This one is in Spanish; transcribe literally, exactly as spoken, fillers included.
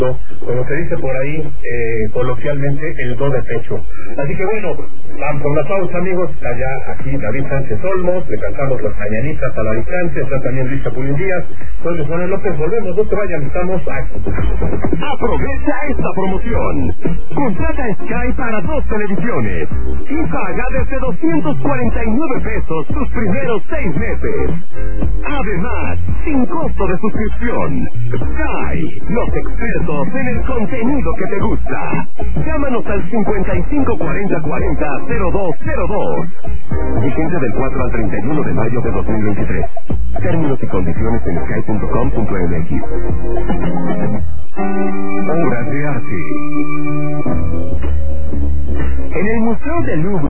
como se dice por ahí, eh, coloquialmente, el do de pecho. Así que bueno, vamos con la pausa, amigos. Está ya aquí David Sánchez Olmos, le cantamos las mañanitas a la distancia, está también Luis Chapulín Díaz, soy Luis Manuel López, volvemos, no se vayan, estamos aquí. Aprovecha esta promoción. Contrata Sky para dos televisiones y paga desde doscientos cuarenta y nueve pesos tus primeros seis meses. Además, sin costo de suscripción. Sky, los expertos en el contenido que te gusta. Llámanos al cincuenta y cinco cuarenta cuarenta cero dos cero dos. Vigencia del cuatro al treinta y uno de mayo de dos mil veintitrés. Términos y condiciones en sky punto com punto m x. Obras de arte. En el Museo del Louvre